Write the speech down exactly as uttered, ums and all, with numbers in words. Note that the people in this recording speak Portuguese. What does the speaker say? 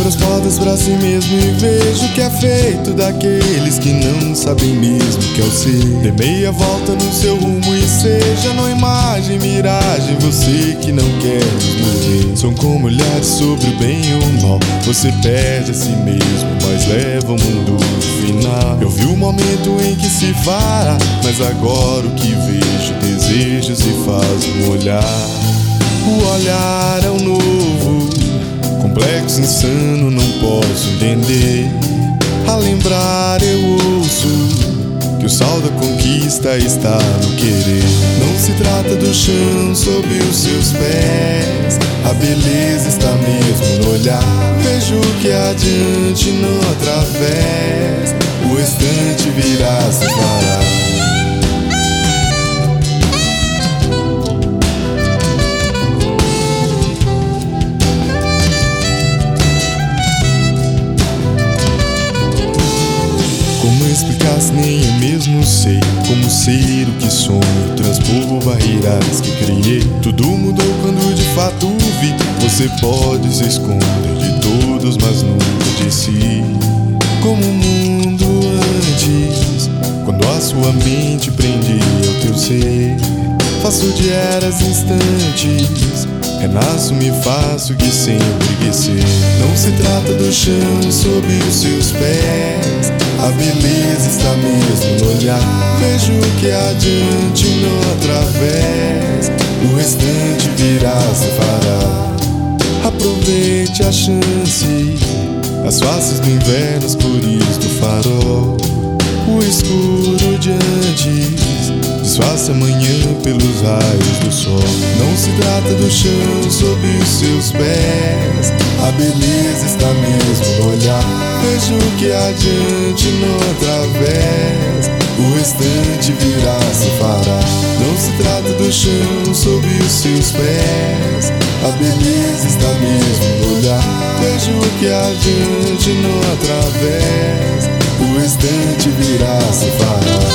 Abro as portas pra si mesmo e vejo que é feito daqueles que não sabem mesmo que é o ser. Dê meia volta no seu rumo e seja não imagem, miragem, você que não quer morrer. São como olhares sobre o bem e o mal. Você perde a si mesmo, mas leva o mundo ao final. Eu vi o momento em que se fará, mas agora o que vejo, desejo se faz um olhar. O olhar é o novo, complexo, insano, não posso entender. A lembrar eu ouço que o sal da conquista está no querer. Não se trata do chão sob os seus pés, a beleza está mesmo no olhar. Vejo que adiante não através, o restante virá se parar. Como explicar se nem eu mesmo sei? Como ser o que sonho, transpor barreiras que criei. Tudo mudou quando de fato vi. Você pode se esconder de todos, mas nunca de si. Como o mundo antes, quando a sua mente prendia o teu ser. Faço de eras instantes, renasço, me faço que sempre quis ser. Não se trata do chão sob os seus pés, a beleza está mesmo no olhar. Vejo que adiante não através, o restante virá se fará. Aproveite a chance, as faces do inverno, as cores do farol. O escuro de antes disfarça amanhã pelos raios do sol. Não se trata do chão sob os seus pés, a beleza está mesmo no olhar. Vejo que adiante não através, o restante virá se fará. Não se trata do chão sob os seus pés, a beleza está mesmo no olhar. Vejo que adiante não através, o restante virá se fará.